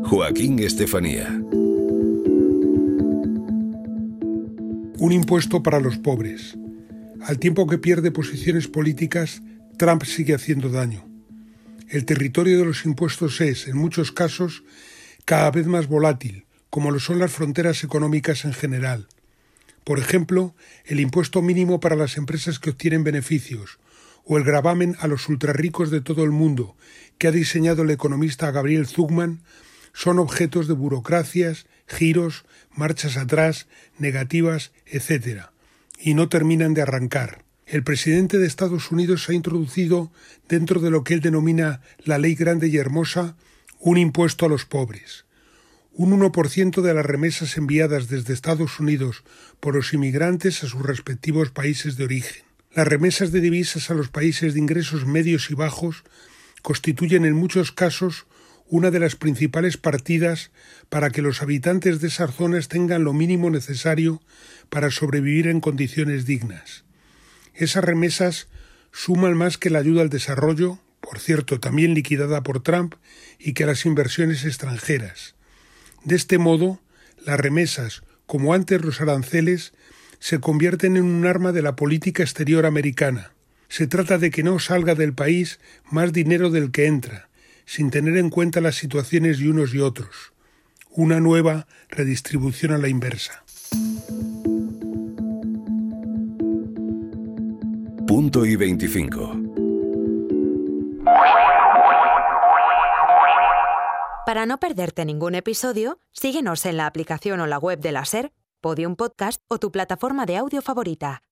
Joaquín Estefanía. Un impuesto para los pobres. Al tiempo que pierde posiciones políticas, Trump sigue haciendo daño. El territorio de los impuestos es, en muchos casos, cada vez más volátil, como lo son las fronteras económicas en general. Por ejemplo, el impuesto mínimo para las empresas que obtienen beneficios, o el gravamen a los ultrarricos de todo el mundo, que ha diseñado el economista Gabriel Zucman, son objetos de burocracias, giros, marchas atrás, negativas, etc., y no terminan de arrancar. El presidente de Estados Unidos ha introducido, dentro de lo que él denomina la ley grande y hermosa, un impuesto a los pobres. Un 1% de las remesas enviadas desde Estados Unidos por los inmigrantes a sus respectivos países de origen. Las remesas de divisas a los países de ingresos medios y bajos constituyen en muchos casos una de las principales partidas para que los habitantes de esas zonas tengan lo mínimo necesario para sobrevivir en condiciones dignas. Esas remesas suman más que la ayuda al desarrollo, por cierto también liquidada por Trump, y que las inversiones extranjeras. De este modo, las remesas, como antes los aranceles, se convierten en un arma de la política exterior americana. Se trata de que no salga del país más dinero del que entra, sin tener en cuenta las situaciones de unos y otros. Una nueva redistribución a la inversa. Punto y 25. Para no perderte ningún episodio, síguenos en la aplicación o la web de la SER, Podium Podcast o tu plataforma de audio favorita.